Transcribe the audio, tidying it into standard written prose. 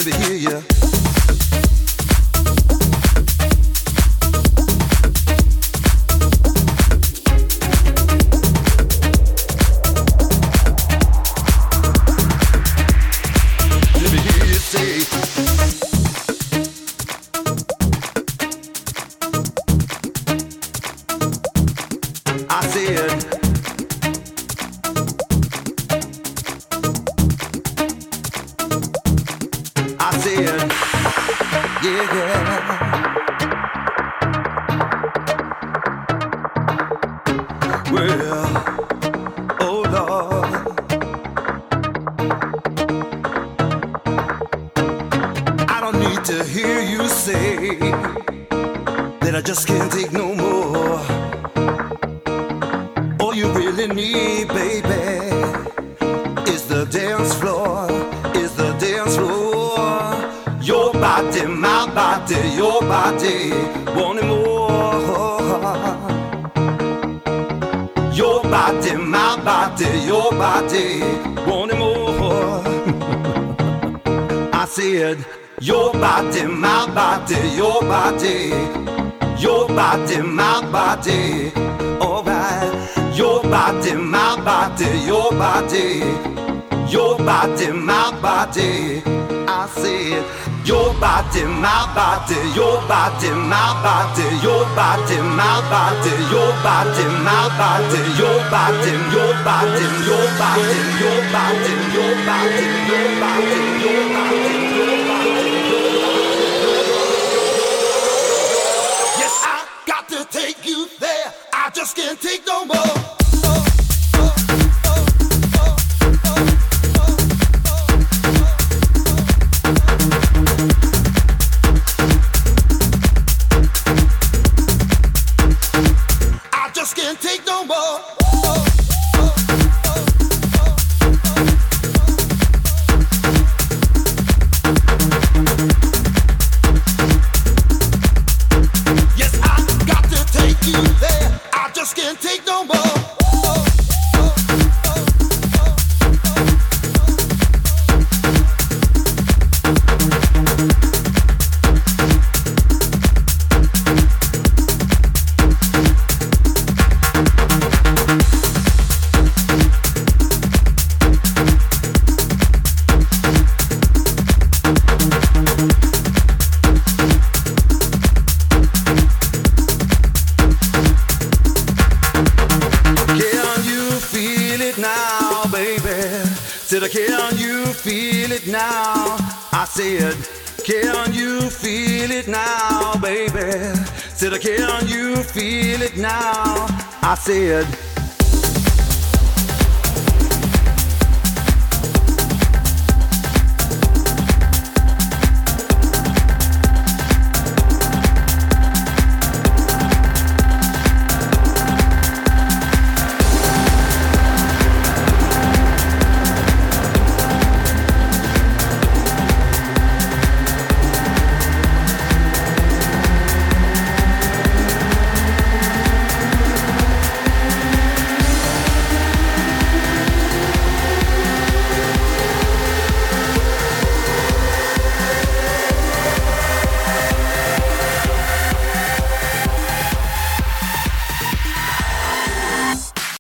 Let me hear you. Let me hear you say. I said. I said, yeah, yeah. Well, oh Lord, I don't need to hear you say that I just can't take no more. All you really need, baby, is the dance floor, is the dance floor. Your body, my body, your body, wanting more. Your body, my body, your body, wanting more. I said, your body, my body, your body, your body, my body, alright. Your body, my body, your body, your body, my body. I said, your body, my body, your body, my body, your body, my body, your body, my body, your body, your body, your body, your body, your body, your body, your body, your body, your body. Yes, I got to take you there. I just can't take no more. Can't take no more. Yes, I got to take you there. I just can't take no more. Said, can you feel it now? I said, can you feel it now, baby? Said, can you feel it now? I said,